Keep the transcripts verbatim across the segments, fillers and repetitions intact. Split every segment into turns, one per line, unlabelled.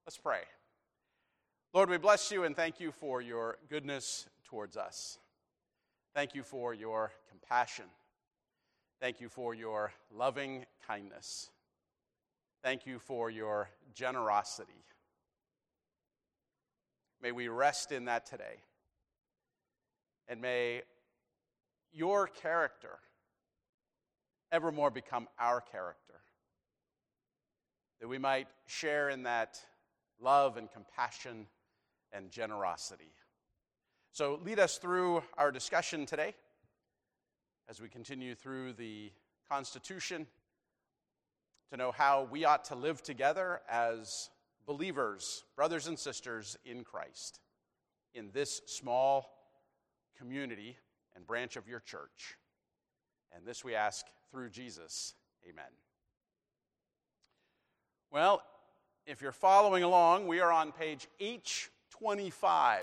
Let's pray. Lord, we bless you and thank you for your goodness towards us. Thank you for your compassion. Thank you for your loving kindness. Thank you for your generosity. May we rest in that today. And may your character evermore become our character. That we might share in that love and compassion and generosity. So lead us through our discussion today as we continue through the Constitution to know how we ought to live together as believers, brothers and sisters in Christ, in this small community and branch of your church. And this we ask through Jesus. Amen. Well, if you're following along, we are on page H twenty-five.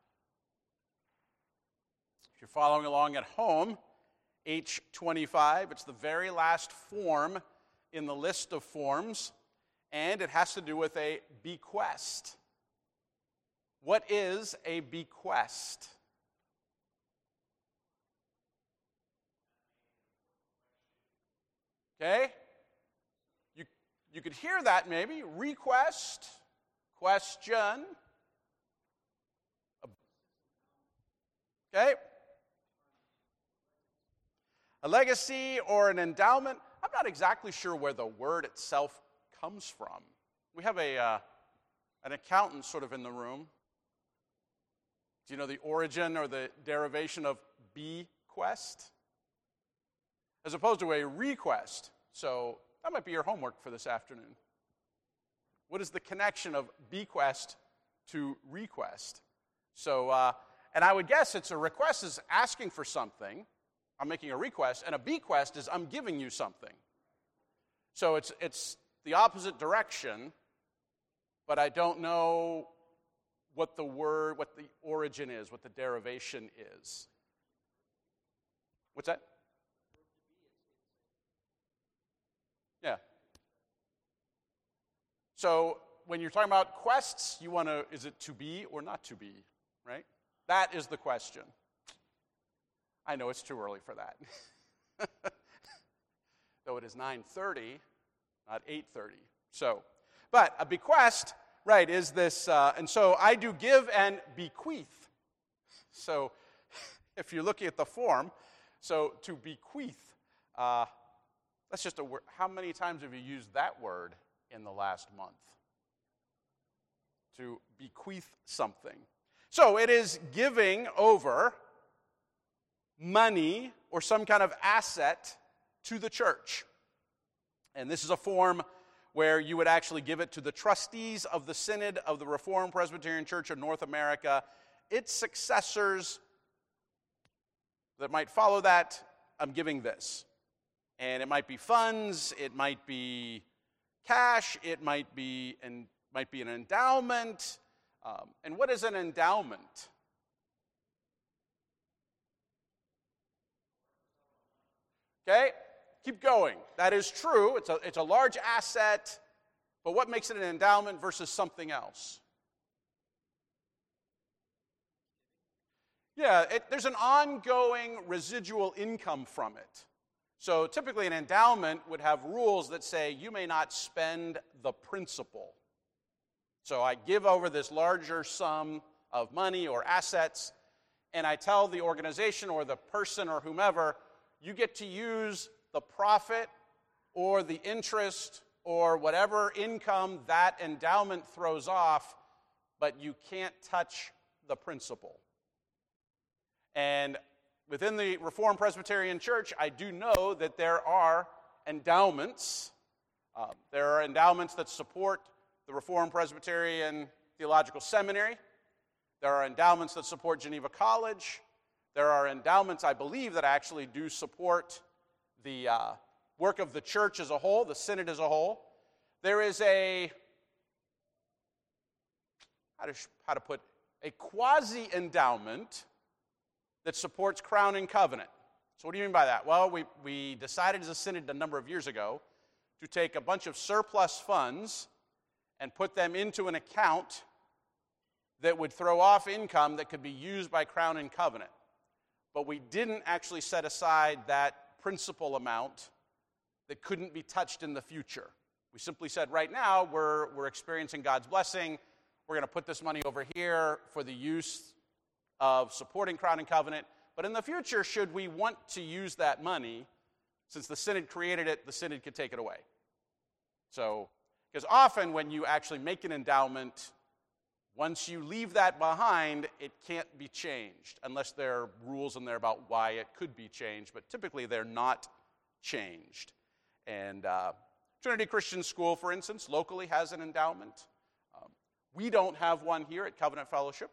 If you're following along at home, H twenty-five, it's the very last form in the list of forms, and it has to do with a bequest. What is a bequest? Okay? You, you could hear that maybe. Request, question. Okay? A legacy or an endowment. I'm not exactly sure where the word itself comes from. We have a uh, an accountant sort of in the room. Do you know the origin or the derivation of bequest? As opposed to a request. So that might be your homework for this afternoon. What is the connection of bequest to request? So, uh, and I would guess it's a request is asking for something. I'm making a request, and a bequest is I'm giving you something. So it's it's the opposite direction, but I don't know what the word, what the origin is, what the derivation is. What's that? Yeah. So when you're talking about quests, you want to, is it to be or not to be, right? That is the question. I know it's too early for that. Though it is nine thirty, not eight thirty. So, but a bequest, right, is this, uh, and so I do give and bequeath. So if you're looking at the form, so to bequeath, uh, that's just a word. How many times have you used that word in the last month? To bequeath something. So it is giving over money or some kind of asset to the church. And this is a form where you would actually give it to the trustees of the Synod of the Reformed Presbyterian Church of North America, its successors that might follow that. I'm giving this. And it might be funds, it might be cash, it might be and might be an endowment. Um, and what is an endowment? Okay, keep going. That is true. It's a, it's a large asset, but what makes it an endowment versus something else? Yeah, it, there's an ongoing residual income from it. So typically an endowment would have rules that say you may not spend the principal. So I give over this larger sum of money or assets, and I tell the organization or the person or whomever, you get to use the profit or the interest or whatever income that endowment throws off, but you can't touch the principal. And within the Reformed Presbyterian Church, I do know that there are endowments. Uh, there are endowments that support the Reformed Presbyterian Theological Seminary. There are endowments that support Geneva College. There are endowments, I believe, that actually do support the uh, work of the church as a whole, the synod as a whole. There is a, how to, how to put, a quasi-endowment that supports Crown and Covenant. So what do you mean by that? Well, we, we decided as a synod a number of years ago to take a bunch of surplus funds and put them into an account that would throw off income that could be used by Crown and Covenant. But we didn't actually set aside that principal amount that couldn't be touched in the future. We simply said, right now, we're, we're experiencing God's blessing. We're going to put this money over here for the use of supporting Crown and Covenant. But in the future, should we want to use that money, since the Synod created it, the Synod could take it away. So, because often when you actually make an endowment, once you leave that behind, it can't be changed, unless there are rules in there about why it could be changed, but typically they're not changed. And uh, Trinity Christian School, for instance, locally has an endowment. Um, we don't have one here at Covenant Fellowship.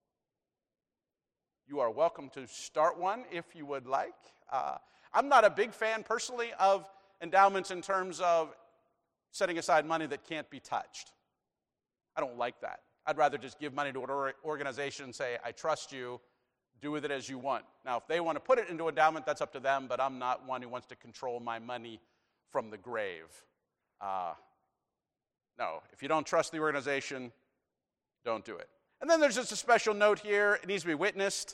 You are welcome to start one if you would like. Uh, I'm not a big fan personally of endowments in terms of setting aside money that can't be touched. I don't like that. I'd rather just give money to an organization and say, I trust you, do with it as you want. Now, if they want to put it into endowment, that's up to them, but I'm not one who wants to control my money from the grave. Uh, no, if you don't trust the organization, don't do it. And then there's just a special note here. It needs to be witnessed,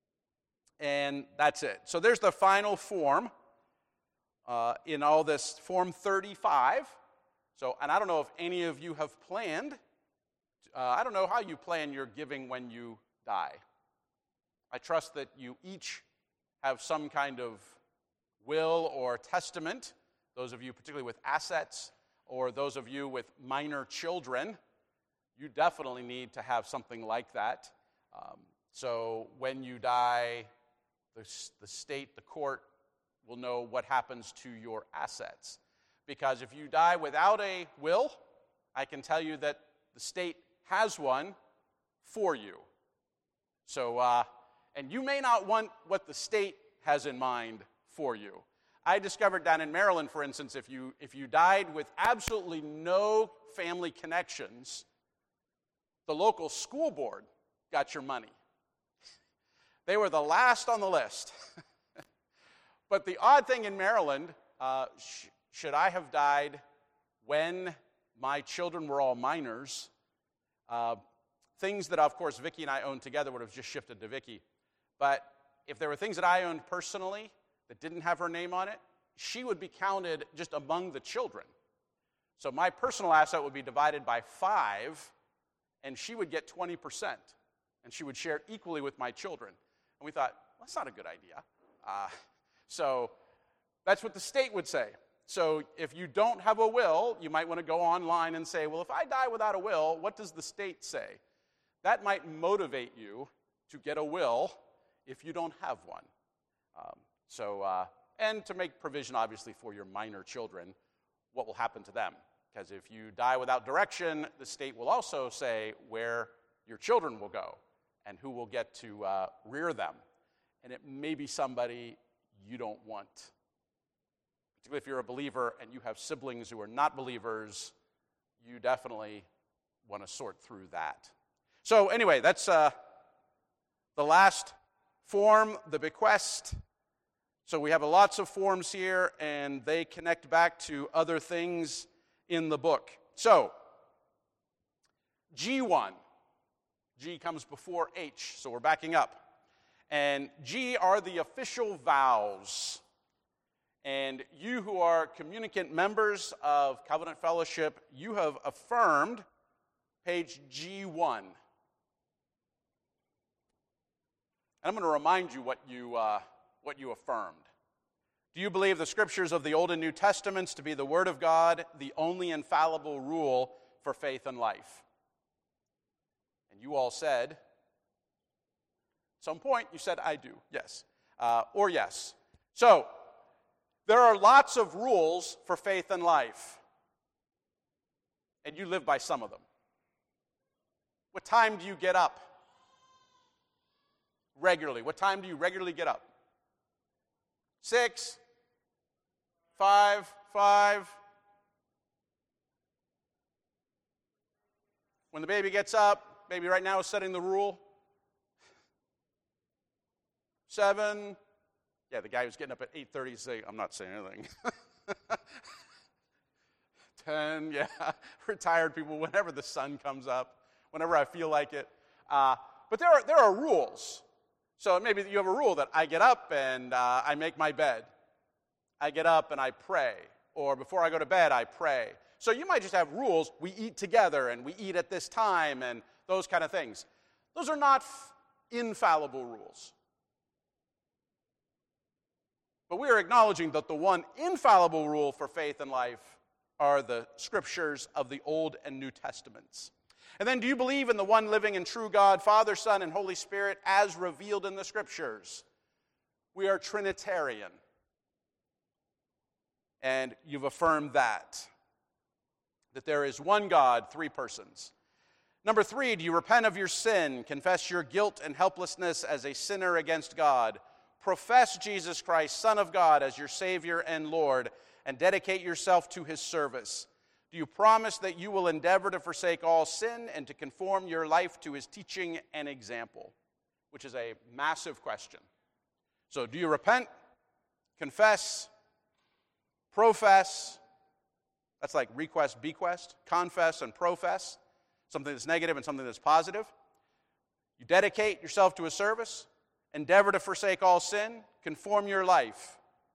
and that's it. So there's the final form uh, in all this, Form thirty-five. So, and I don't know if any of you have planned. Uh, I don't know how you plan your giving when you die. I trust that you each have some kind of will or testament, those of you particularly with assets, or those of you with minor children. You definitely need to have something like that. Um, so when you die, the, the state, the court, will know what happens to your assets. Because if you die without a will, I can tell you that the state has one for you. So, uh, and you may not want what the state has in mind for you. I discovered down in Maryland, for instance, if you if you died with absolutely no family connections, the local school board got your money. They were the last on the list. But the odd thing in Maryland, uh, sh- should I have died when my children were all minors, uh, things that, of course, Vicki and I owned together would have just shifted to Vicki. But if there were things that I owned personally that didn't have her name on it, she would be counted just among the children. So my personal asset would be divided by five, and she would get twenty percent, and she would share it equally with my children. And we thought, well, that's not a good idea. Uh, so that's what the state would say. So if you don't have a will, you might want to go online and say, well, if I die without a will, what does the state say? That might motivate you to get a will if you don't have one. Um, so, uh, and to make provision, obviously, for your minor children, what will happen to them. Because if you die without direction, the state will also say where your children will go and who will get to uh, rear them. And it may be somebody you don't want. Particularly if you're a believer and you have siblings who are not believers, you definitely want to sort through that. So anyway, that's uh, the last form, the bequest. So we have lots of forms here, and they connect back to other things in the book. So, G one. G comes before H, so we're backing up. And G are the official vows. And you who are communicant members of Covenant Fellowship, you have affirmed page G one. And I'm going to remind you what you, uh, what you affirmed. Do you believe the scriptures of the Old and New Testaments to be the Word of God, the only infallible rule for faith and life? And you all said, at some point you said, I do, yes, uh, or yes. So, there are lots of rules for faith and life, and you live by some of them. What time do you get up? Regularly. What time do you regularly get up? Six, five, five. When the baby gets up, baby right now is setting the rule. Seven. Yeah, the guy who's getting up at eight thirty is saying, I'm not saying anything. ten, yeah, retired people, whenever the sun comes up, whenever I feel like it. Uh, but there are, there are rules. So maybe you have a rule that I get up and uh, I make my bed. I get up and I pray. Or before I go to bed, I pray. So you might just have rules. We eat together and we eat at this time and those kind of things. Those are not f- infallible rules. But we are acknowledging that the one infallible rule for faith and life are the scriptures of the Old and New Testaments. And then, do you believe in the one living and true God, Father, Son, and Holy Spirit, as revealed in the scriptures? We are Trinitarian. And you've affirmed that. That there is one God, three persons. Number three, do you repent of your sin, confess your guilt and helplessness as a sinner against God, profess Jesus Christ, Son of God, as your Savior and Lord, and dedicate yourself to his service? Do you promise that you will endeavor to forsake all sin and to conform your life to his teaching and example? Which is a massive question. So, do you repent, confess, profess? That's like request, bequest, confess, and profess. Something that's negative and something that's positive. You dedicate yourself to his service, endeavor to forsake all sin, conform your life.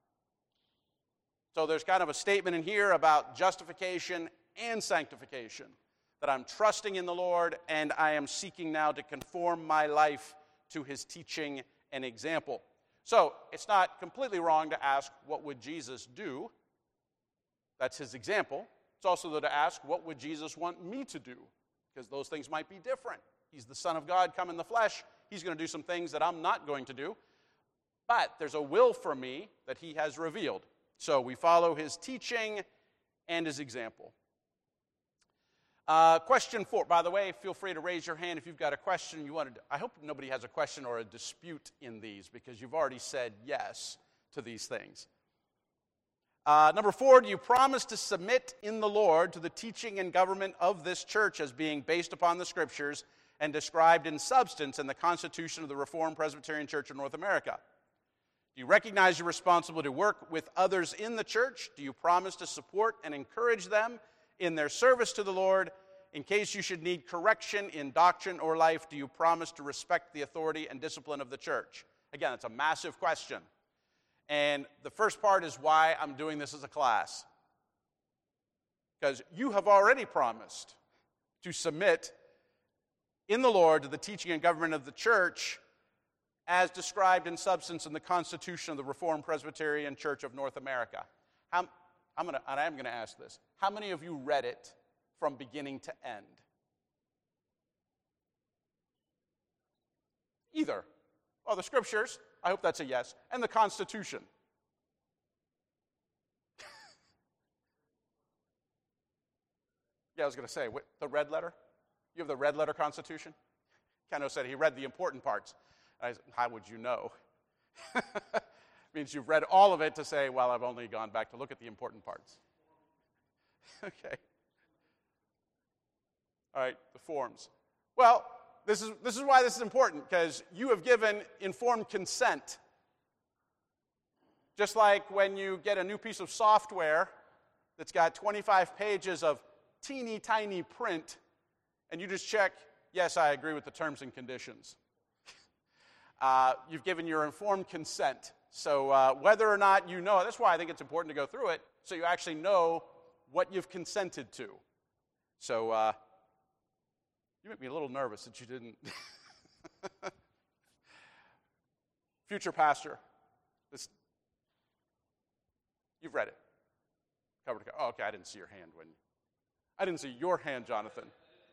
So there's kind of a statement in here about justification and sanctification, that I'm trusting in the Lord and I am seeking now to conform my life to his teaching and example. So it's not completely wrong to ask, what would Jesus do? That's his example. It's also though to ask, what would Jesus want me to do? Because those things might be different. He's the Son of God come in the flesh. He's going to do some things that I'm not going to do. But there's a will for me that he has revealed. So we follow his teaching and his example. Uh, question four. By the way, feel free to raise your hand if you've got a question. You wanted to, I hope nobody has a question or a dispute in these, because you've already said yes to these things. Uh, number four, do you promise to submit in the Lord to the teaching and government of this church as being based upon the scriptures and described in substance in the Constitution of the Reformed Presbyterian Church of North America? Do you recognize your responsibility to work with others in the church? Do you promise to support and encourage them in their service to the Lord? In case you should need correction in doctrine or life, do you promise to respect the authority and discipline of the church? Again, it's a massive question. And the first part is why I'm doing this as a class. Because you have already promised to submit in the Lord to the teaching and government of the church as described in substance in the Constitution of the Reformed Presbyterian Church of North America. How, I'm gonna, and I am going to ask this. How many of you read it from beginning to end? Either. Well, the scriptures, I hope that's a yes, and the Constitution. Yeah, I was going to say, what, the red letter? You have the red letter Constitution? Keno said he read the important parts. I said, how would you know? Means you've read all of it to say, well, I've only gone back to look at the important parts. Okay. All right, the forms. Well, this is, this is why this is important, because you have given informed consent. Just like when you get a new piece of software that's got twenty-five pages of teeny tiny print, and you just check, yes, I agree with the terms and conditions. Uh, you've given your informed consent. So uh, whether or not you know, that's why I think it's important to go through it, so you actually know what you've consented to. So uh, you make me a little nervous that you didn't. Future pastor, this, you've read it. Cover to cover. Oh, okay, I didn't see your hand when. I didn't see your hand, Jonathan.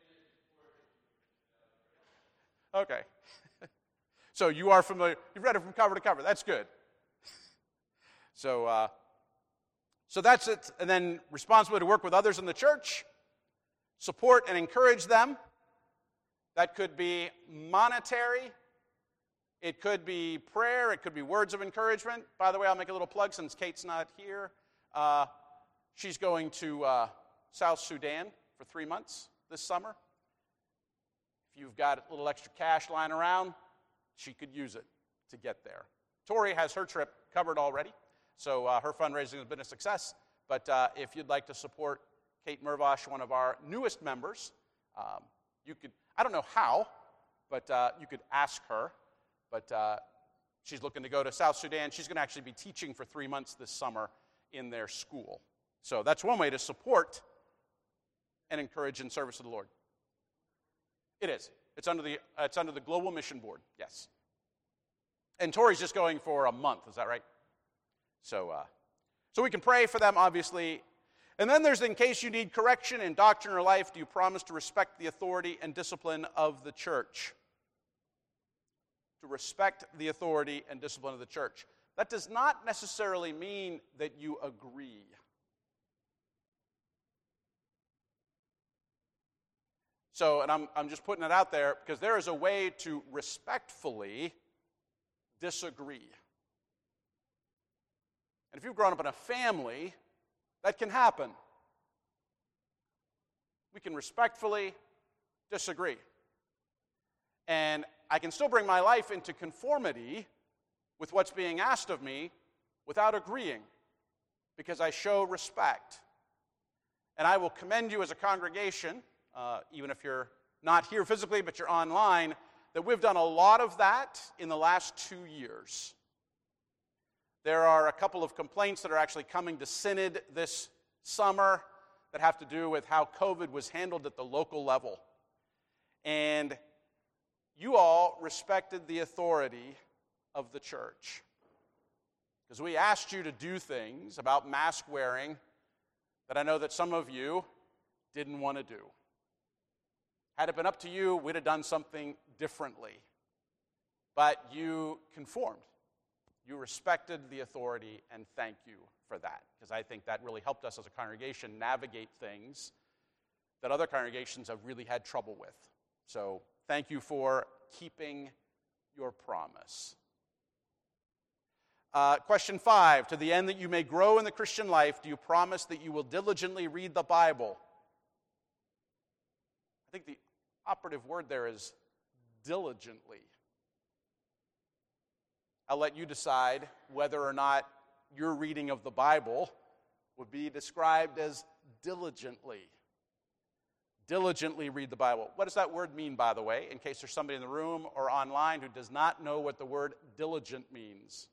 Okay. So you are familiar, you've read it from cover to cover. That's good. So, uh, so that's it. And then responsibility to work with others in the church, support and encourage them. That could be monetary. It could be prayer. It could be words of encouragement. By the way, I'll make a little plug since Kate's not here. Uh, she's going to uh, South Sudan for three months this summer. If you've got a little extra cash lying around, she could use it to get there. Tori has her trip covered already, so uh, her fundraising has been a success. But uh, if you'd like to support Kate Mervosh, one of our newest members. Um, you could, I don't know how, but uh, you could ask her. But uh, she's looking to go to South Sudan. She's going to actually be teaching for three months this summer in their school. So that's one way to support and encourage in service of the Lord. It is. It's under the uh, it's under the Global Mission Board. Yes. And Tori's just going for a month. Is that right? So, uh, so we can pray for them, obviously. And then there's, in case you need correction in doctrine or life, do you promise to respect the authority and discipline of the church? To respect the authority and discipline of the church. That does not necessarily mean that you agree. So, and I'm, I'm just putting it out there because there is a way to respectfully disagree. And if you've grown up in a family, that can happen. We can respectfully disagree. And I can still bring my life into conformity with what's being asked of me without agreeing, because I show respect. And I will commend you as a congregation, uh, even if you're not here physically, but you're online, that we've done a lot of that in the last two years. There are a couple of complaints that are actually coming to Synod this summer that have to do with how COVID was handled at the local level. And you all respected the authority of the church. Because we asked you to do things about mask wearing that I know that some of you didn't want to do. Had it been up to you, we'd have done something differently. But you conformed. You respected the authority, and thank you for that, because I think that really helped us as a congregation navigate things that other congregations have really had trouble with. So thank you for keeping your promise. Uh, question five, to the end that you may grow in the Christian life, do you promise that you will diligently read the Bible? I think the operative word there is diligently. I'll let you decide whether or not your reading of the Bible would be described as diligently. Diligently read the Bible. What does that word mean, by the way, in case there's somebody in the room or online who does not know what the word diligent means?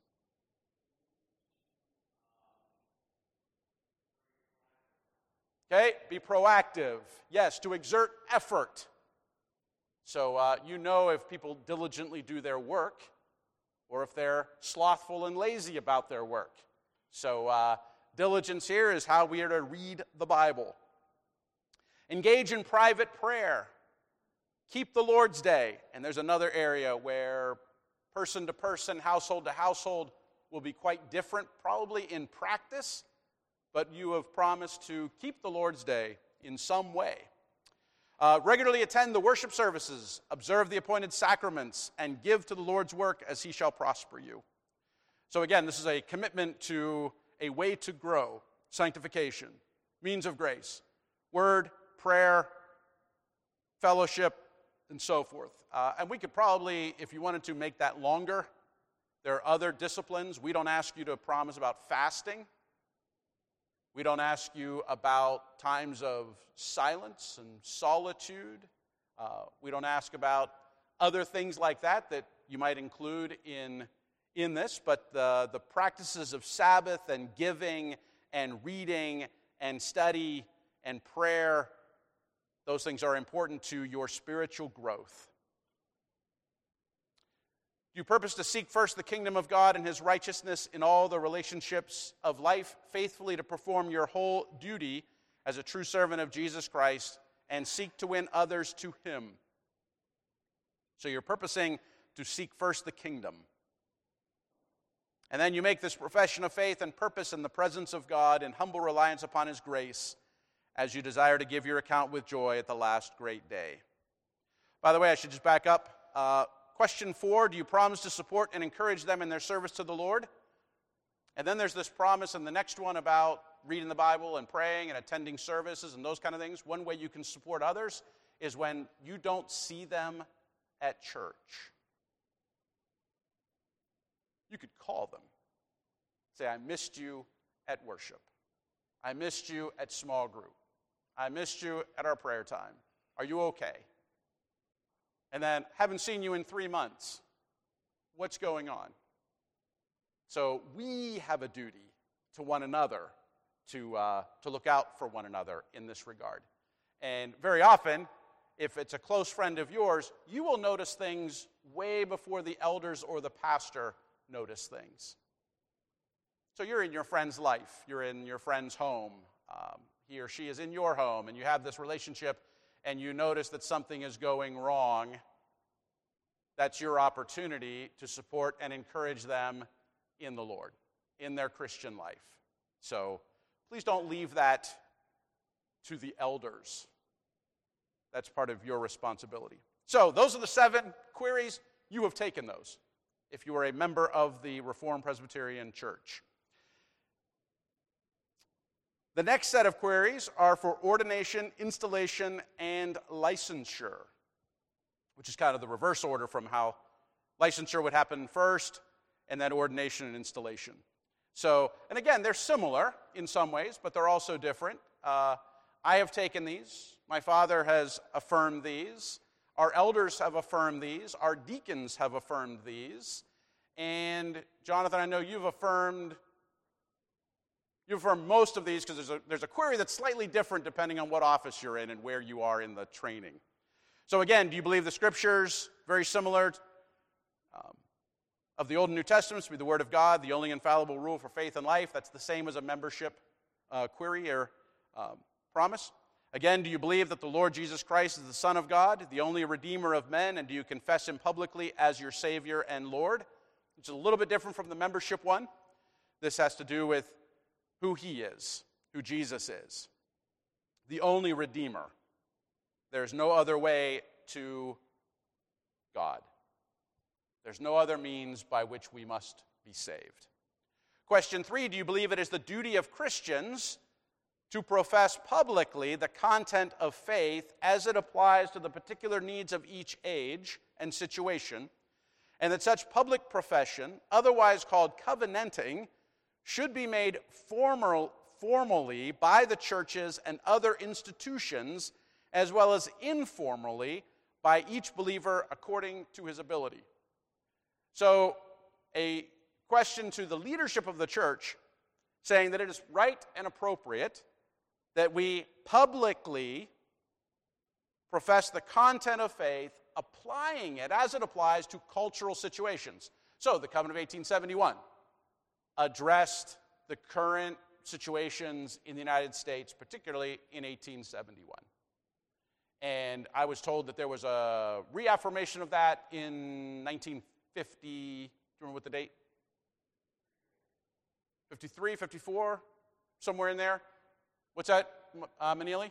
Okay, be proactive. Yes, to exert effort. So uh, you know if people diligently do their work or if they're slothful and lazy about their work. So uh, diligence here is how we are to read the Bible. Engage in private prayer. Keep the Lord's Day. And there's another area where person to person, household to household will be quite different, probably in practice, but you have promised to keep the Lord's Day in some way. Uh, regularly attend the worship services, observe the appointed sacraments, and give to the Lord's work as he shall prosper you. So again, this is a commitment to a way to grow, sanctification, means of grace, word, prayer, fellowship, and so forth. Uh, and we could probably, if you wanted to, make that longer. There are other disciplines. We don't ask you to promise about fasting. We don't ask you about times of silence and solitude. Uh, we don't ask about other things like that that you might include in, in this, but the, the practices of Sabbath and giving and reading and study and prayer, those things are important to your spiritual growth. Do you purpose to seek first the kingdom of God and his righteousness in all the relationships of life, faithfully to perform your whole duty as a true servant of Jesus Christ and seek to win others to him? So you're purposing to seek first the kingdom. And then you make this profession of faith and purpose in the presence of God in humble reliance upon his grace as you desire to give your account with joy at the last great day. By the way, I should just back up. Uh, Question four, do you promise to support and encourage them in their service to the Lord? And then there's this promise in the next one about reading the Bible and praying and attending services and those kind of things. One way you can support others is when you don't see them at church. You could call them. Say, I missed you at worship. I missed you at small group. I missed you at our prayer time. Are you okay? And then, haven't seen you in three months. What's going on? So we have a duty to one another to, uh, to look out for one another in this regard. And very often, if it's a close friend of yours, you will notice things way before the elders or the pastor notice things. So you're in your friend's life. You're in your friend's home. Um, he or she is in your home, and you have this relationship, and you notice that something is going wrong. That's your opportunity to support and encourage them in the Lord, in their Christian life. So please don't leave that to the elders. That's part of your responsibility. So those are the seven queries. You have taken those if you are a member of the Reformed Presbyterian Church. The next set of queries are for ordination, installation, and licensure, which is kind of the reverse order from how licensure would happen first, and then ordination and installation. So, and again, they're similar in some ways, but they're also different. Uh, I have taken these. My father has affirmed these. Our elders have affirmed these. Our deacons have affirmed these. And Jonathan, I know you've affirmed you've affirmed most of these because there's a, there's a query that's slightly different depending on what office you're in and where you are in the training. So again, do you believe the Scriptures, very similar um, of the Old and New Testaments, to be the Word of God, the only infallible rule for faith and life? That's the same as a membership uh, query or um, promise. Again, do you believe that the Lord Jesus Christ is the Son of God, the only Redeemer of men, and do you confess Him publicly as your Savior and Lord? It's a little bit different from the membership one. This has to do with who He is, who Jesus is, the only Redeemer. There's no other way to God. There's no other means by which we must be saved. Question three, do you believe it is the duty of Christians to profess publicly the content of faith as it applies to the particular needs of each age and situation, and that such public profession, otherwise called covenanting, should be made formal, formally by the churches and other institutions, as well as informally by each believer according to his ability? So, a question to the leadership of the church saying that it is right and appropriate that we publicly profess the content of faith, applying it as it applies to cultural situations. So, the Covenant of eighteen seventy-one addressed the current situations in the United States, particularly in eighteen seventy-one. And I was told that there was a reaffirmation of that in nineteen fifty. Do you remember what the date? fifty-three, fifty-four, somewhere in there. What's that, uh, Manili?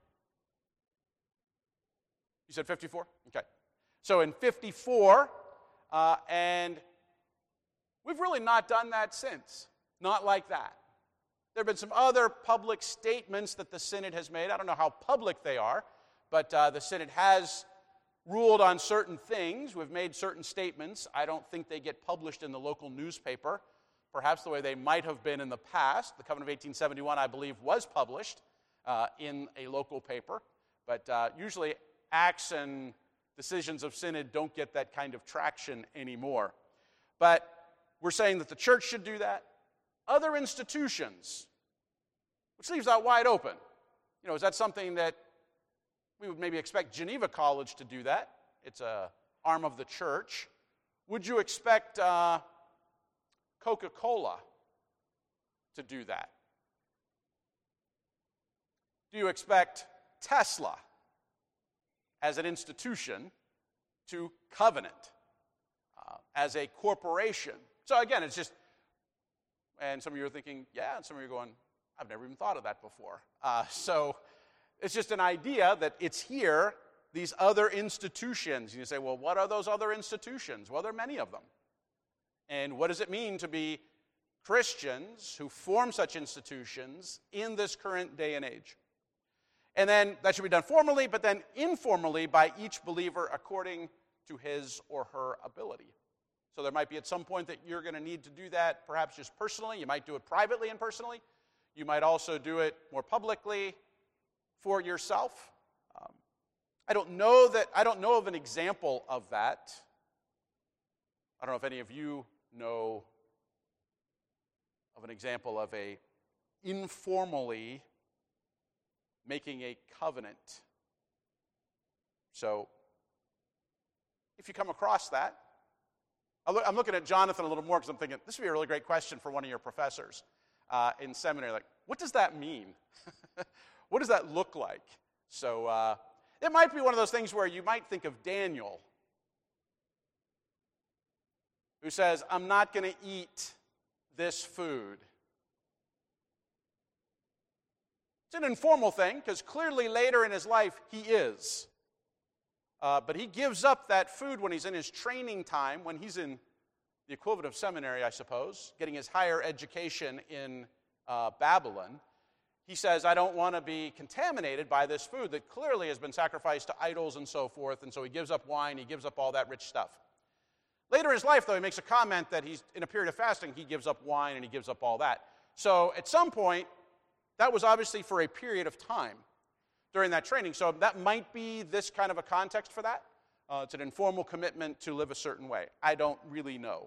You said fifty-four? Okay. So in fifty-four, uh, and we've really not done that since. Not like that. There have been some other public statements that the Synod has made. I don't know how public they are, but uh, the Synod has ruled on certain things. We've made certain statements. I don't think they get published in the local newspaper, perhaps the way they might have been in the past. The Covenant of eighteen seventy-one, I believe, was published uh, in a local paper, but uh, usually acts and decisions of Synod don't get that kind of traction anymore. But we're saying that the church should do that. Other institutions, which leaves that wide open. You know, is that something that we would maybe expect Geneva College to do that? It's an arm of the church. Would you expect uh, Coca-Cola to do that? Do you expect Tesla as an institution to covenant uh, as a corporation? So again, it's just, and some of you are thinking, yeah, and some of you are going, I've never even thought of that before. Uh, so it's just an idea that it's here, these other institutions. And you say, well, what are those other institutions? Well, there are many of them. And what does it mean to be Christians who form such institutions in this current day and age? And then that should be done formally, but then informally by each believer according to his or her ability. So there might be at some point that you're going to need to do that, perhaps just personally. You might do it privately and personally. You might also do it more publicly, for yourself. Um, I don't know that I don't know of an example of that. I don't know if any of you know of an example of a informally making a covenant. So, if you come across that, I'm looking at Jonathan a little more because I'm thinking this would be a really great question for one of your professors uh, in seminary. Like, what does that mean? What does that look like? So, uh, it might be one of those things where you might think of Daniel, who says, I'm not going to eat this food. It's an informal thing, because clearly later in his life, he is. Uh, but he gives up that food when he's in his training time, when he's in the equivalent of seminary, I suppose, getting his higher education in uh, Babylon. He says, I don't want to be contaminated by this food that clearly has been sacrificed to idols and so forth, and so he gives up wine, he gives up all that rich stuff. Later in his life, though, he makes a comment that he's in a period of fasting, he gives up wine and he gives up all that. So at some point, that was obviously for a period of time during that training. So that might be this kind of a context for that. Uh, it's an informal commitment to live a certain way. I don't really know.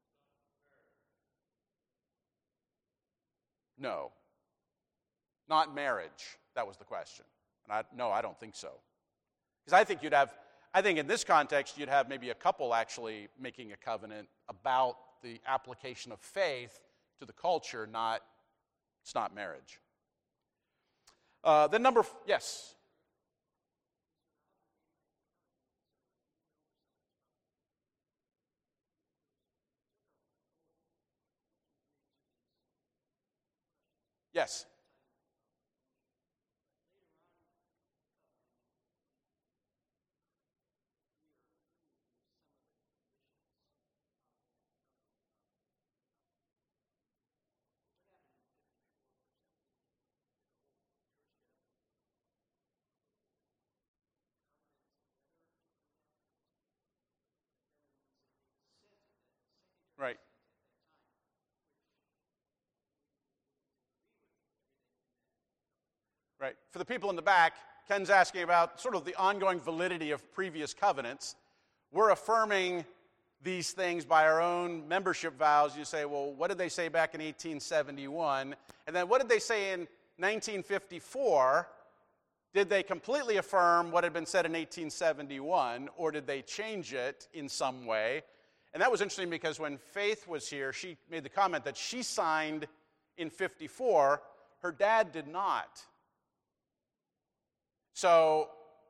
No. Not marriage. That was the question. And I, no, I don't think so. Because I think you'd have, I think in this context, you'd have maybe a couple actually making a covenant about the application of faith to the culture, not, it's not marriage. Uh, then number, f- yes. Yes. Right. Right. For the people in the back, Ken's asking about sort of the ongoing validity of previous covenants. We're affirming these things by our own membership vows. You say, well, what did they say back in eighteen seventy-one? And then what did they say in nineteen fifty-four? Did they completely affirm what had been said in eighteen seventy-one, or did they change it in some way? And that was interesting because when Faith was here, she made the comment that she signed in fifty-four. Her dad did not. So,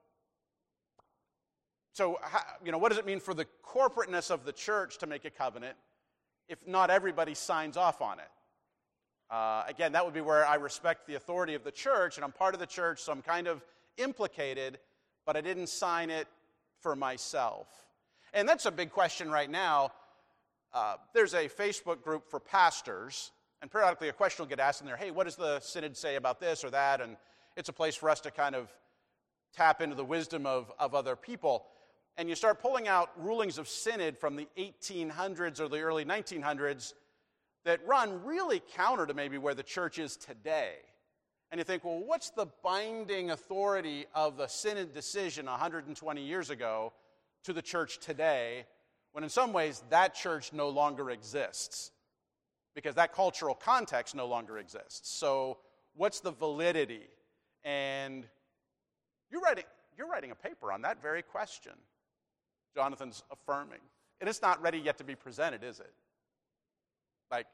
so you know, what does it mean for the corporateness of the church to make a covenant if not everybody signs off on it? Uh, again, that would be where I respect the authority of the church, and I'm part of the church, so I'm kind of implicated, but I didn't sign it for myself. And that's a big question right now. Uh, there's a Facebook group for pastors, and periodically a question will get asked in there, hey, what does the synod say about this or that? And it's a place for us to kind of tap into the wisdom of, of other people. And you start pulling out rulings of synod from the eighteen hundreds or the early nineteen hundreds that run really counter to maybe where the church is today. And you think, well, what's the binding authority of the synod decision one hundred twenty years ago to the church today, when in some ways that church no longer exists, because that cultural context no longer exists. So what's the validity? And you're writing, you're writing a paper on that very question. Jonathan's affirming. And it's not ready yet to be presented, is it? Like,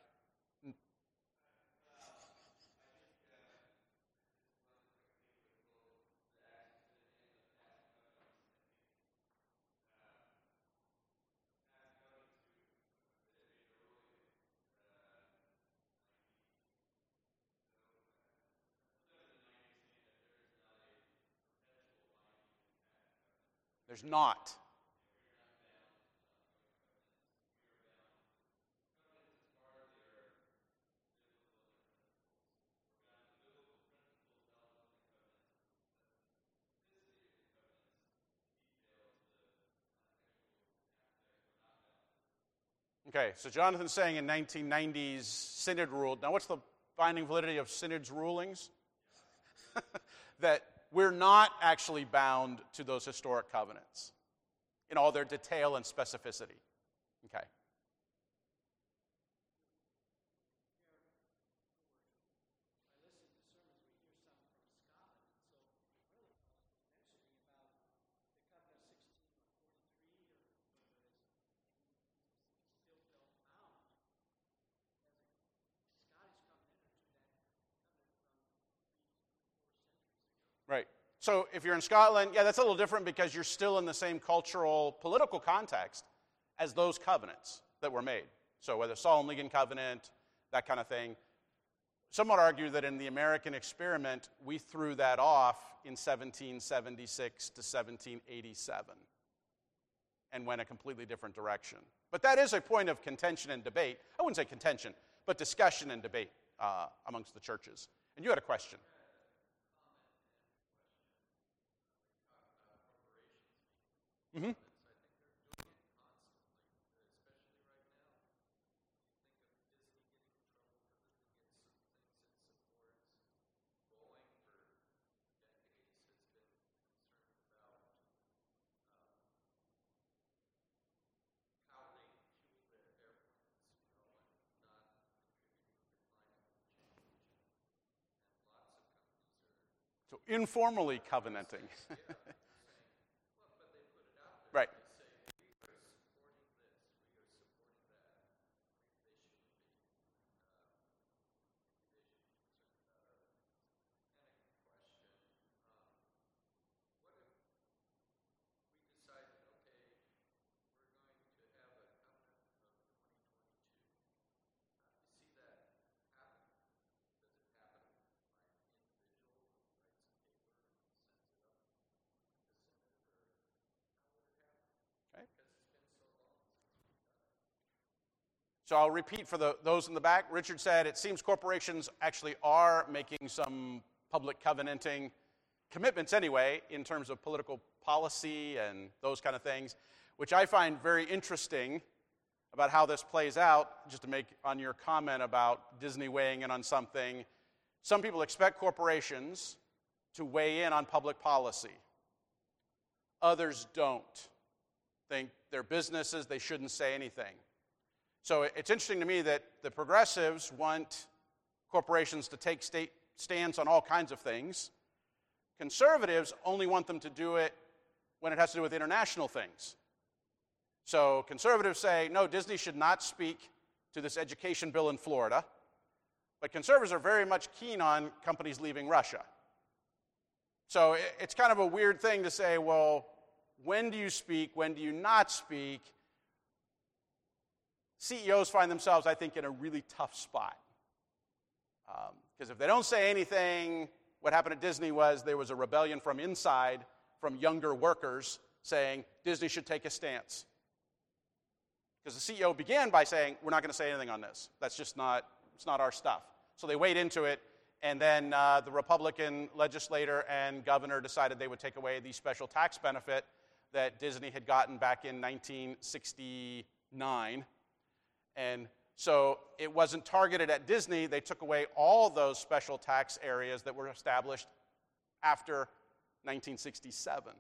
there's not. Okay, so Jonathan's saying in nineteen nineties, synod ruled. Now, what's the binding validity of synod's rulings? that we're not actually bound to those historic covenants in all their detail and specificity. Okay. Right. So if you're in Scotland, yeah, that's a little different because you're still in the same cultural, political context as those covenants that were made. So whether Solomon-Legan covenant, that kind of thing. Some would argue that in the American experiment, we threw that off in seventeen seventy-six to seventeen eighty-seven and went a completely different direction. But that is a point of contention and debate. I wouldn't say contention, but discussion and debate uh, amongst the churches. And you had a question. Mm-hmm. So informally covenanting. Right. So I'll repeat for the, those in the back. Richard said it seems corporations actually are making some public covenanting commitments anyway in terms of political policy and those kind of things, which I find very interesting about how this plays out. Just to make on your comment about Disney weighing in on something, some people expect corporations to weigh in on public policy. Others don't. Think they're businesses, they shouldn't say anything. So it's interesting to me that the progressives want corporations to take state stands on all kinds of things. Conservatives only want them to do it when it has to do with international things. So conservatives say, no, Disney should not speak to this education bill in Florida. But conservatives are very much keen on companies leaving Russia. So it's kind of a weird thing to say, well, when do you speak? When do you not speak? C E Os find themselves, I think, in a really tough spot. Because um, if they don't say anything, what happened at Disney was there was a rebellion from inside, from younger workers, saying Disney should take a stance. Because the C E O began by saying, we're not going to say anything on this. That's just not, it's not our stuff. So they weighed into it, and then uh, the Republican legislator and governor decided they would take away the special tax benefit that Disney had gotten back in nineteen sixty-nine. And so it wasn't targeted at Disney. They took away all those special tax areas that were established after nineteen sixty-seven.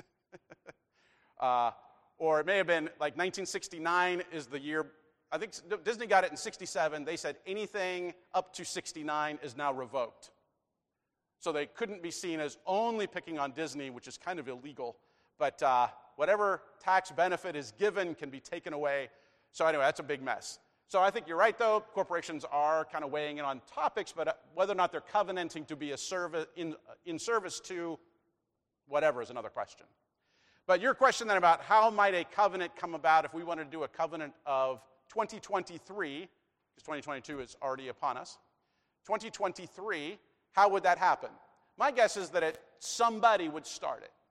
uh, or it may have been like nineteen sixty-nine is the year. I think Disney got it in sixty-seven. They said anything up to sixty-nine is now revoked. So they couldn't be seen as only picking on Disney, which is kind of illegal. But uh, whatever tax benefit is given can be taken away. So anyway, that's a big mess. So I think you're right, though. Corporations are kind of weighing in on topics, but whether or not they're covenanting to be a service in, in service to whatever is another question. But your question then about how might a covenant come about if we wanted to do a covenant of twenty twenty-three, because twenty twenty-two is already upon us, twenty twenty-three, how would that happen? My guess is that it, somebody would start it.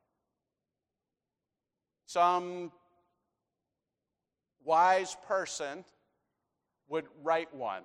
Some wise person would write one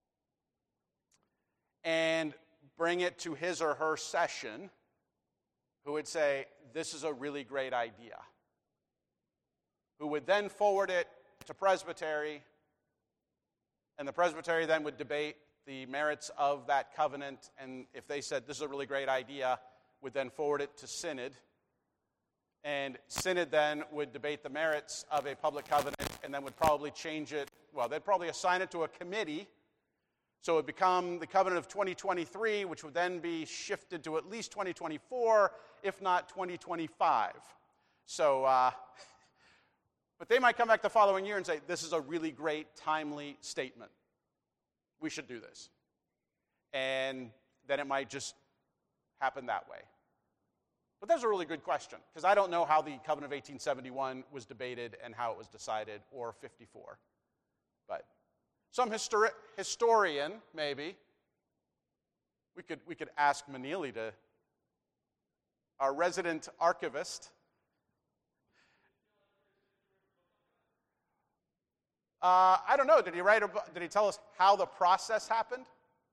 and bring it to his or her session, who would say, this is a really great idea, who would then forward it to presbytery, and the presbytery then would debate the merits of that covenant, and if they said this is a really great idea, would then forward it to Synod, and Synod then would debate the merits of a public covenant and then would probably change it. Well, they'd probably assign it to a committee, so it would become the covenant of twenty twenty-three, which would then be shifted to at least twenty twenty-four, if not twenty twenty-five. So, uh, but they might come back the following year and say, this is a really great, timely statement. We should do this. And then it might just happen that way. But that's a really good question, because I don't know how the Covenant of eighteen seventy-one was debated and how it was decided, or fifty-four. But some histori- historian, maybe, we could, we could ask Manili, to, our resident archivist. Uh, I don't know. Did he write? About, did he tell us how the process happened?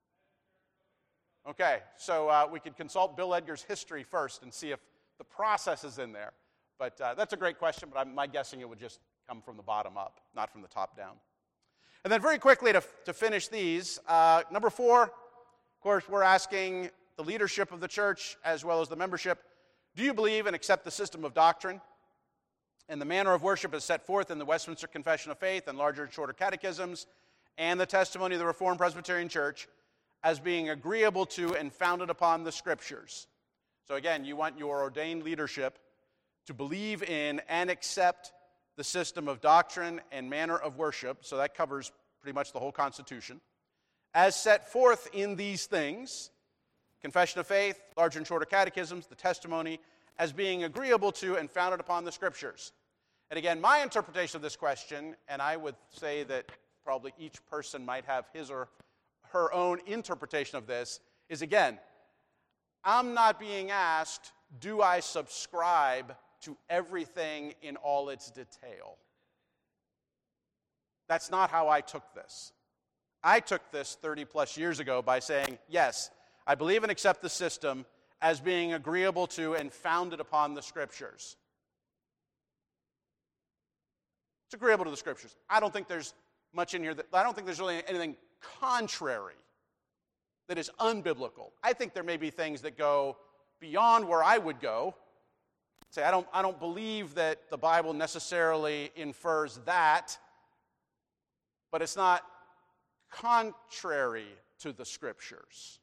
Okay, so uh, we could consult Bill Edgar's history first and see if the process is in there. But uh, that's a great question, but I'm my guessing it would just come from the bottom up, not from the top down. And then very quickly to, to finish these, uh, number four, of course, we're asking the leadership of the church as well as the membership, do you believe and accept the system of doctrine and the manner of worship as set forth in the Westminster Confession of Faith and larger and shorter catechisms and the testimony of the Reformed Presbyterian Church as being agreeable to and founded upon the Scriptures? So again, you want your ordained leadership to believe in and accept the system of doctrine and manner of worship, so that covers pretty much the whole Constitution, as set forth in these things, Confession of Faith, larger and shorter catechisms, the testimony, as being agreeable to and founded upon the Scriptures. And again, my interpretation of this question, and I would say that probably each person might have his or her own interpretation of this, is again, I'm not being asked, do I subscribe to everything in all its detail? That's not how I took this. I took this thirty plus years ago by saying, yes, I believe and accept the system as being agreeable to and founded upon the Scriptures. It's agreeable to the Scriptures. I don't think there's much in here that, I don't think there's really anything contrary that is unbiblical. I think there may be things that go beyond where I would go. Say, I don't, I don't believe that the Bible necessarily infers that, but it's not contrary to the Scriptures.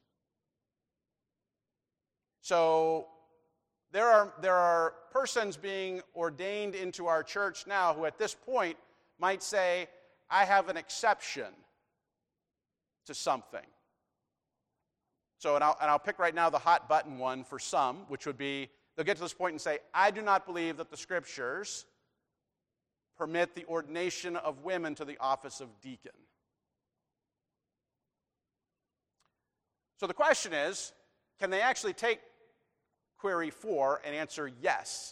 So there are, there are persons being ordained into our church now who at this point might say, I have an exception to something. So, and I'll, and I'll pick right now the hot button one for some, which would be, they'll get to this point and say, I do not believe that the Scriptures permit the ordination of women to the office of deacon. So the question is, can they actually take query four and answer yes?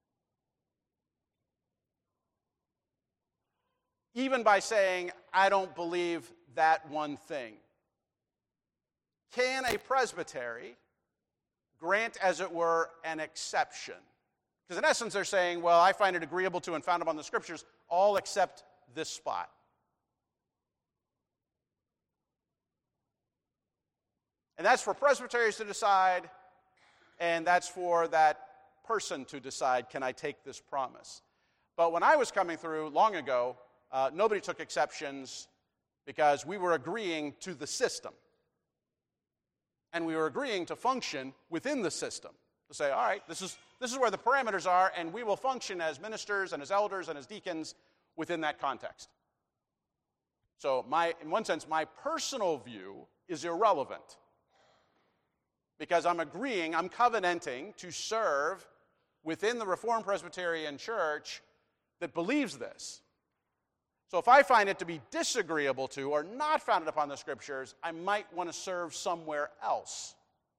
Even by saying, I don't believe that one thing. Can a presbytery grant, as it were, an exception? Because in essence, they're saying, well, I find it agreeable to and founded upon the Scriptures, all except this spot. And that's for presbyteries to decide, and that's for that person to decide, can I take this promise? But when I was coming through long ago, uh, nobody took exceptions because we were agreeing to the system. And we were agreeing to function within the system. To say, all right, this is, this is where the parameters are, and we will function as ministers and as elders and as deacons within that context. So my, in one sense, my personal view is irrelevant. Because I'm agreeing, I'm covenanting to serve within the Reformed Presbyterian Church that believes this. So if I find it to be disagreeable to or not founded upon the Scriptures, I might want to serve somewhere else.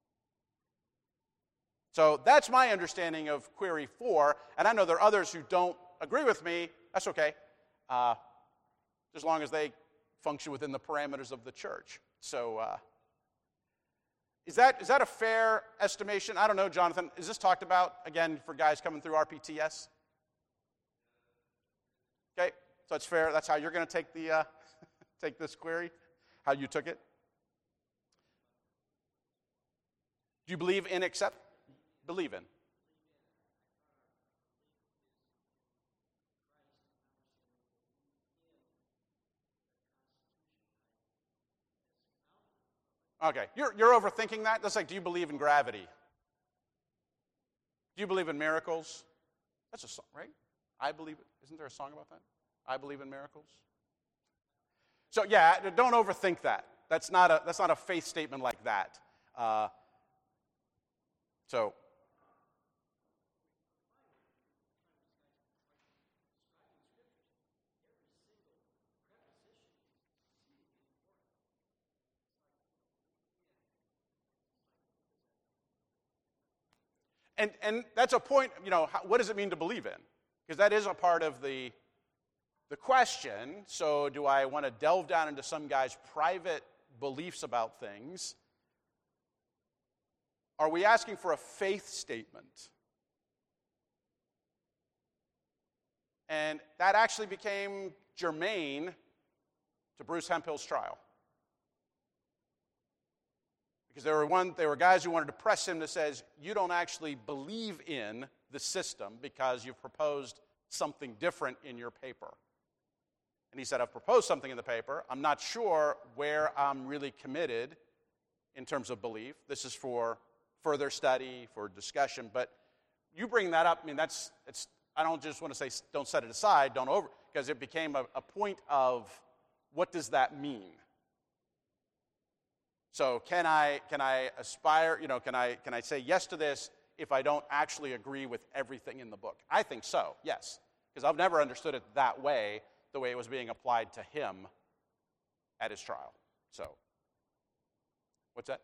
So that's my understanding of query four, and I know there are others who don't agree with me. That's okay, uh, as long as they function within the parameters of the church. So uh, is that is that a fair estimation? I don't know, Jonathan. Is this talked about, again, for guys coming through R P T S? Okay. So it's fair. That's how you're going to take the uh, take this query, how you took it. Do you believe in accept? Believe in. Okay, you're, you're overthinking that. That's like, do you believe in gravity? Do you believe in miracles? That's a song, right? I believe it. Isn't there a song about that? I believe in miracles. So yeah, don't overthink that. That's not a that's not a faith statement like that. Uh, so. And, and that's a point, you know, how, what does it mean to believe in? Because that is a part of the, the question. So do I want to delve down into some guy's private beliefs about things? Are we asking for a faith statement? And that actually became germane to Bruce Hemphill's trial. Because there were one, there were guys who wanted to press him that says, you don't actually believe in the system because you've proposed something different in your paper. And he said, I've proposed something in the paper. I'm not sure where I'm really committed in terms of belief. This is for further study, for discussion. But you bring that up, I mean, that's, it's, I don't just want to say don't set it aside, don't over, because it became a, a point of what does that mean? So can I can I aspire, you know, can I can I say yes to this if I don't actually agree with everything in the book? I think so, yes. Because I've never understood it that way, the way it was being applied to him at his trial. So, what's that?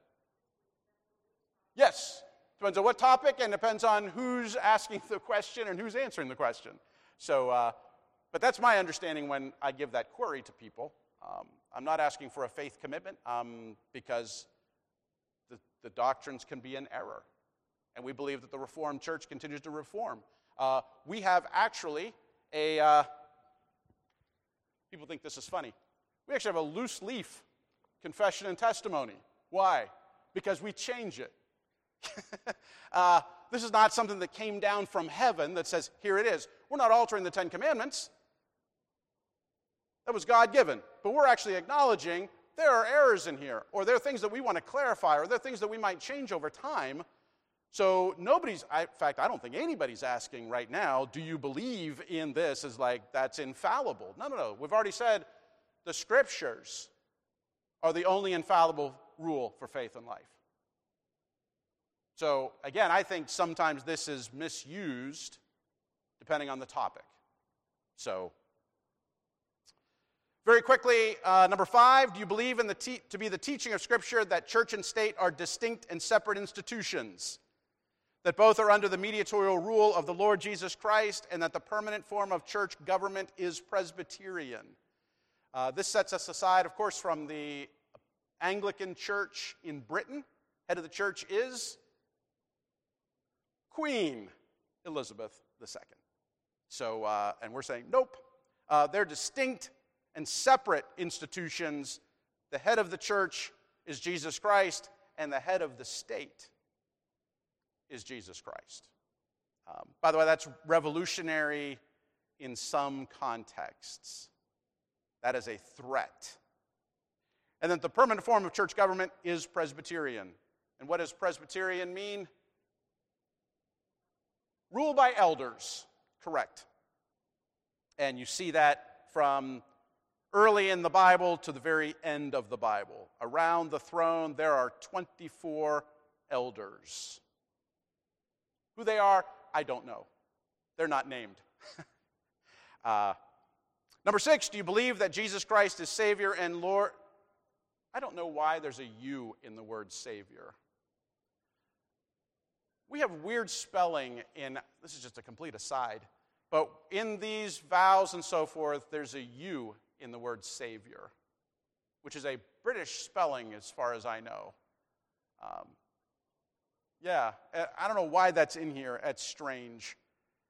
Yes. Depends on what topic and depends on who's asking the question and who's answering the question. So, uh, but that's my understanding when I give that query to people. Um, I'm not asking for a faith commitment um, because the, the doctrines can be in error. And we believe that the Reformed Church continues to reform. Uh, we have actually a, uh, people think this is funny, we actually have a loose leaf confession and testimony. Why? Because we change it. uh, this is not something that came down from heaven that says, here it is. We're not altering the Ten Commandments. That was God-given. But we're actually acknowledging there are errors in here, or there are things that we want to clarify, or there are things that we might change over time. So nobody's, I, in fact, I don't think anybody's asking right now, do you believe in this as like that's infallible? No, no, no. We've already said the Scriptures are the only infallible rule for faith and life. So, again, I think sometimes this is misused depending on the topic. So, very quickly, uh, number five, do you believe in the te- to be the teaching of Scripture that church and state are distinct and separate institutions, that both are under the mediatorial rule of the Lord Jesus Christ, and that the permanent form of church government is Presbyterian? Uh, this sets us aside, of course, from the Anglican Church in Britain. Head of the church is Queen Elizabeth the Second. So, uh, and we're saying, nope, uh, they're distinct and separate institutions. The head of the church is Jesus Christ, and the head of the state is Jesus Christ. Um, by the way, that's revolutionary in some contexts. That is a threat. And then the permanent form of church government is Presbyterian. And what does Presbyterian mean? Rule by elders, correct. And you see that from early in the Bible to the very end of the Bible. Around the throne, there are twenty-four elders. Who they are, I don't know. They're not named. uh, number six, do you believe that Jesus Christ is Savior and Lord? I don't know why there's a U in the word Savior. We have weird spelling in, this is just a complete aside, but in these vows and so forth, there's a U in the word Savior, which is a British spelling as far as I know. Um, yeah, I don't know why that's in here. That's strange.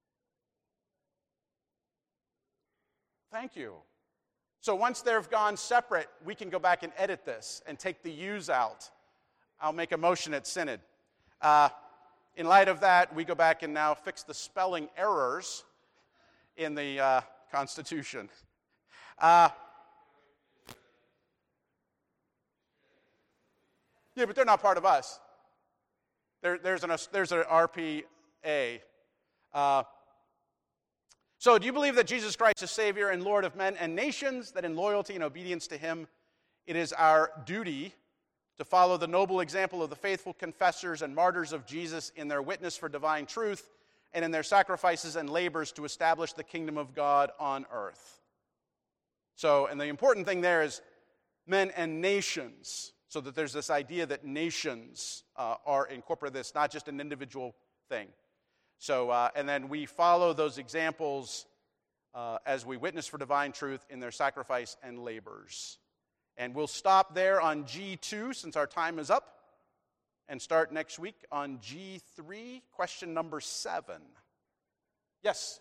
Thank you. So once they've gone separate, we can go back and edit this and take the U's out. I'll make a motion at Synod. Uh, in light of that, we go back and now fix the spelling errors in the uh, Constitution. Uh, yeah, but they're not part of us. There, there's an there's an R P A. Uh, so, do you believe that Jesus Christ is Savior and Lord of men and nations, that in loyalty and obedience to him, it is our duty to follow the noble example of the faithful confessors and martyrs of Jesus in their witness for divine truth and in their sacrifices and labors to establish the kingdom of God on earth? So, and the important thing there is men and nations, so that there's this idea that nations uh, are incorporated in this, not just an individual thing. So, uh, and then we follow those examples uh, as we witness for divine truth in their sacrifice and labors. And we'll stop there on G two since our time is up and start next week on G three, question number seven. Yes?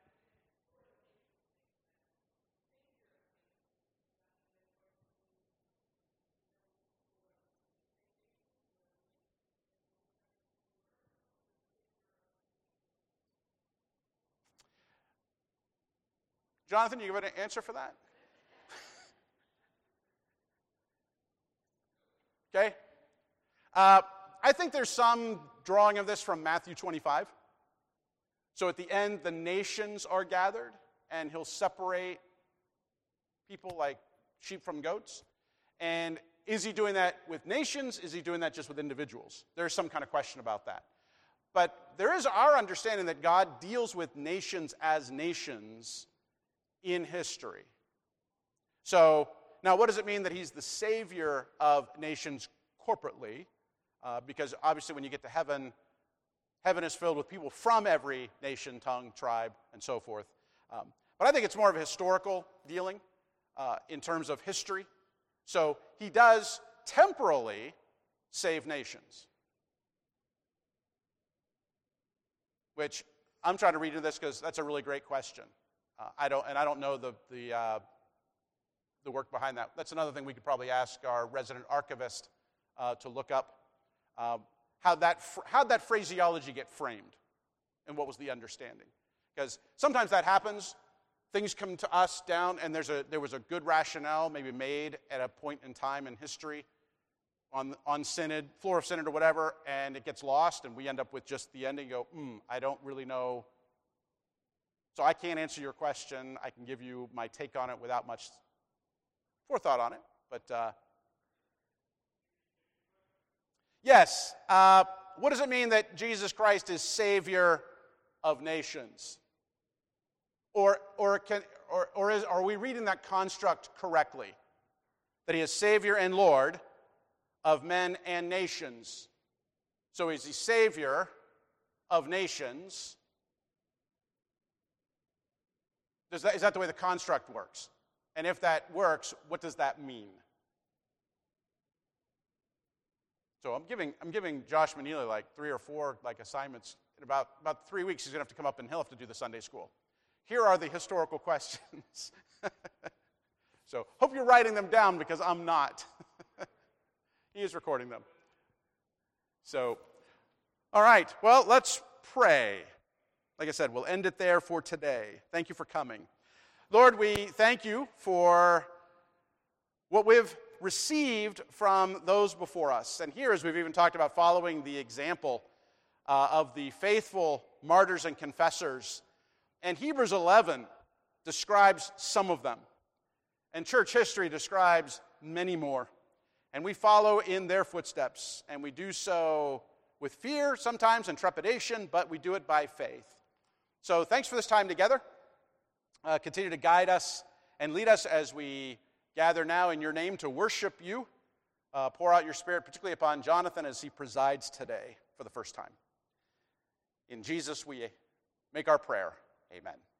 Jonathan, you have an answer for that? Okay. Uh, I think there's some drawing of this from Matthew twenty-five. So at the end, the nations are gathered, and he'll separate people like sheep from goats. And is he doing that with nations? Is he doing that just with individuals? There's some kind of question about that. But there is our understanding that God deals with nations as nations in history. So, now what does it mean that he's the Savior of nations corporately? Uh, because obviously when you get to heaven, heaven is filled with people from every nation, tongue, tribe, and so forth. Um, but I think it's more of a historical dealing uh, in terms of history. So he does temporally save nations. Which I'm trying to read into this because that's a really great question. Uh, I don't, and I don't know the the uh, the work behind that. That's another thing we could probably ask our resident archivist uh, to look up. Um, how that how that phraseology get framed, and what was the understanding? Because sometimes that happens. Things come to us down, and there's a there was a good rationale maybe made at a point in time in history on on synod, floor of synod or whatever, and it gets lost, and we end up with just the ending. Go, hmm, I don't really know. So I can't answer your question. I can give you my take on it without much forethought on it. But uh, yes, uh, what does it mean that Jesus Christ is Savior of nations? Or, or, can, or, or is, are we reading that construct correctly? That he is Savior and Lord of men and nations. So is he Savior of nations? Does that, is that the way the construct works? And if that works, what does that mean? So I'm giving I'm giving Josh Manili like three or four like assignments. In about, about three weeks, he's going to have to come up and he'll have to do the Sunday school. Here are the historical questions. So hope you're writing them down because I'm not. He is recording them. So, all right. Well, let's pray. Like I said, we'll end it there for today. Thank you for coming. Lord, we thank you for what we've received from those before us. And here, as we've even talked about following the example uh, of the faithful martyrs and confessors. And Hebrews eleven describes some of them. And church history describes many more. And we follow in their footsteps. And we do so with fear sometimes and trepidation, but we do it by faith. So thanks for this time together. Uh, continue to guide us and lead us as we gather now in your name to worship you. Uh, pour out your Spirit, particularly upon Jonathan as he presides today for the first time. In Jesus we make our prayer. Amen.